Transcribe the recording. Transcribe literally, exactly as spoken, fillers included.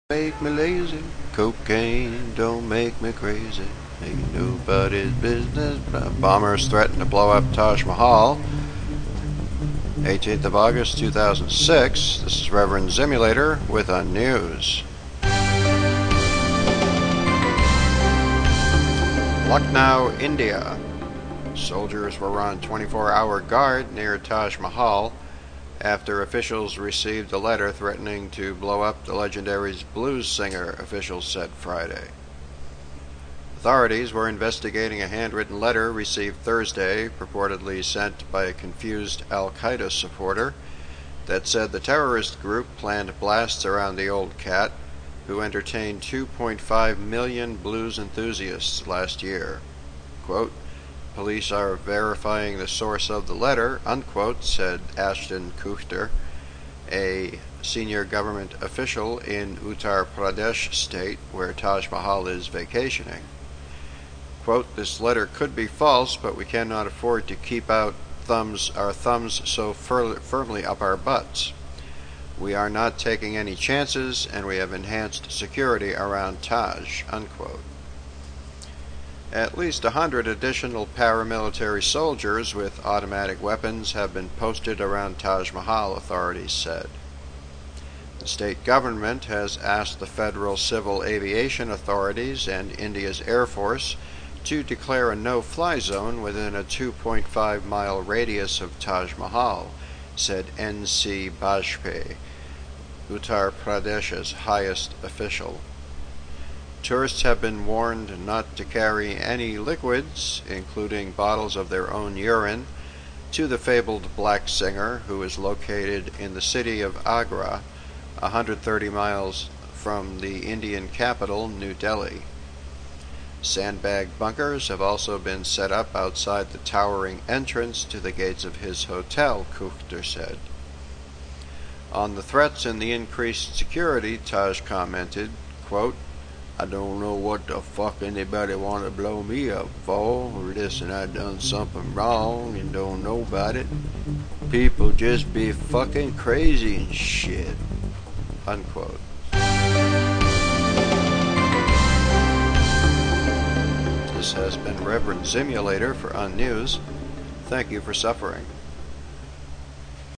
Make me lazy. Cocaine don't make me crazy. Ain't nobody's business. Bombers threaten to blow up Taj Mahal. eighteenth of August two thousand six. This is Reverend Zimulator with Unnews. Lucknow, India. Soldiers were on twenty-four hour guard near Taj Mahal after officials received a letter threatening to blow up the legendary's blues singer, officials said Friday. Authorities were investigating a handwritten letter received Thursday, purportedly sent by a confused Al-Qaeda supporter, that said the terrorist group planned blasts around the old cat, who entertained two point five million blues enthusiasts last year. Quote, "Police are verifying the source of the letter," unquote, said Ashton Kuchter, a senior government official in Uttar Pradesh state where Taj Mahal is vacationing. Quote, "This letter could be false, but we cannot afford to keep out thumbs, our thumbs so fir- firmly up our butts. We are not taking any chances, and we have enhanced security around Taj," unquote. At least a hundred additional paramilitary soldiers with automatic weapons have been posted around Taj Mahal, authorities said. The state government has asked the federal civil aviation authorities and India's Air Force to declare a no-fly zone within a two point five mile radius of Taj Mahal, said N C Bajpayee, Uttar Pradesh's highest official. Tourists have been warned not to carry any liquids, including bottles of their own urine, to the fabled black singer, who is located in the city of Agra, one hundred thirty miles from the Indian capital, New Delhi. Sandbag bunkers have also been set up outside the towering entrance to the gates of his hotel, Kuchter said. On the threats and the increased security, Taj commented, quote, "I don't know what the fuck anybody want to blow me up for, or this and I done something wrong and don't know about it. People just be fucking crazy and shit," unquote. This has been Reverend Zimulator for Unnews. Thank you for suffering.